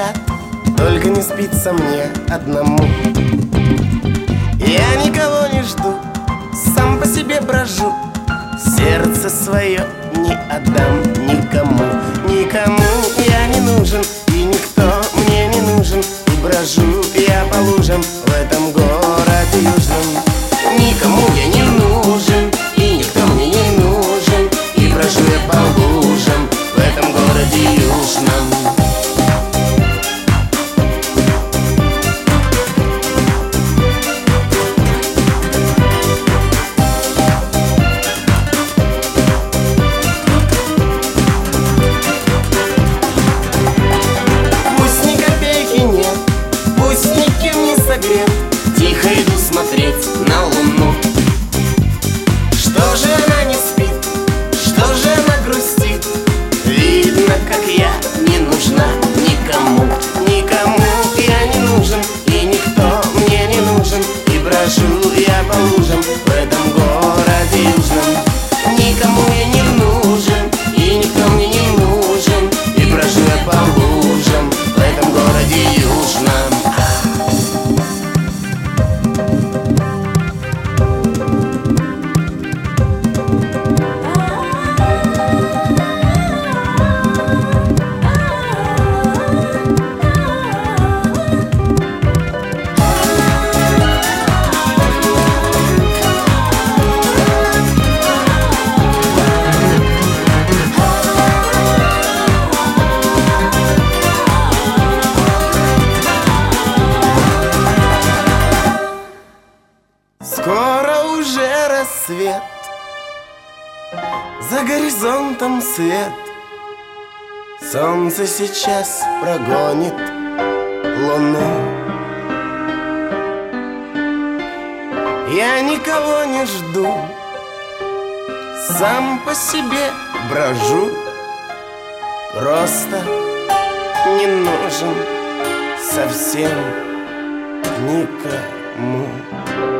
спят, только не спится мне одному. Я никого не жду, сам по себе брожу, сердце свое не отдам никому. Никому я не нужен, и никто мне не нужен, и брожу я по лужам в этом городе южном. Никому я не нужен, и никто мне не нужен, и брожу я по лужам в этом городе южном. Тихо иду смотреть на луну. Что же она не спит, что же она грустит? Видно, как я не нужна никому. Никому я не нужен, и никто мне не нужен, и брожу я по лужам в этом городе южном. Никому я не нужен, и никто мне не нужен, и брожу я по лужам в этом городе южном. Скоро уже рассвет, за горизонтом свет, солнце сейчас прогонит луну. Я никого не жду, сам по себе брожу, просто не нужен совсем никому.